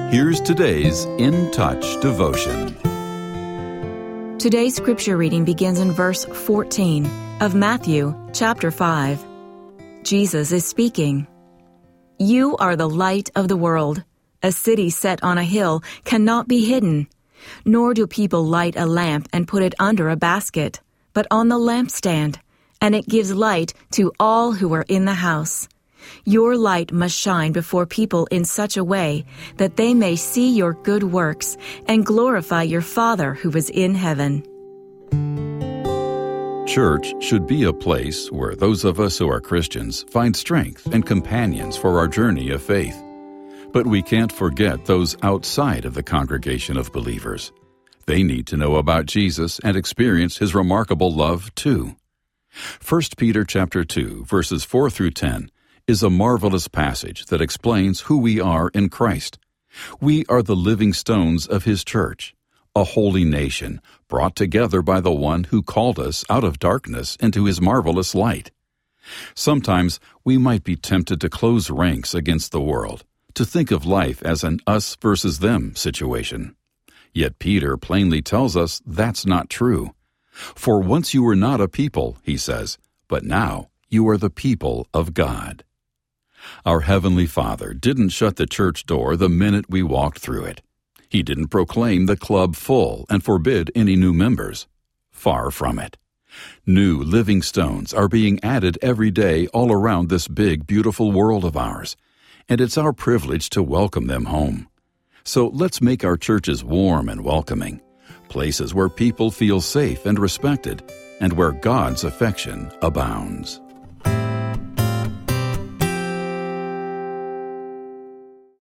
Here's today's In Touch devotion. Today's scripture reading begins in verse 14 of Matthew chapter 5. Jesus is speaking. You are the light of the world. A city set on a hill cannot be hidden. Nor do people light a lamp and put it under a basket, but on the lampstand, and it gives light to all who are in the house. Your light must shine before people in such a way that they may see your good works and glorify your Father who is in heaven. Church should be a place where those of us who are Christians find strength and companions for our journey of faith. But we can't forget those outside of the congregation of believers. They need to know about Jesus and experience His remarkable love too. 1 Peter chapter 2, verses 4 through 10 is a marvelous passage that explains who we are in Christ. We are the living stones of His church, a holy nation brought together by the One who called us out of darkness into His marvelous light. Sometimes we might be tempted to close ranks against the world, to think of life as an us versus them situation. Yet Peter plainly tells us that's not true. For once you were not a people, he says, but now you are the people of God. Our Heavenly Father didn't shut the church door the minute we walked through it. He didn't proclaim the club full and forbid any new members. Far from it. New living stones are being added every day all around this big, beautiful world of ours, and it's our privilege to welcome them home. So let's make our churches warm and welcoming, places where people feel safe and respected, and where God's affection abounds.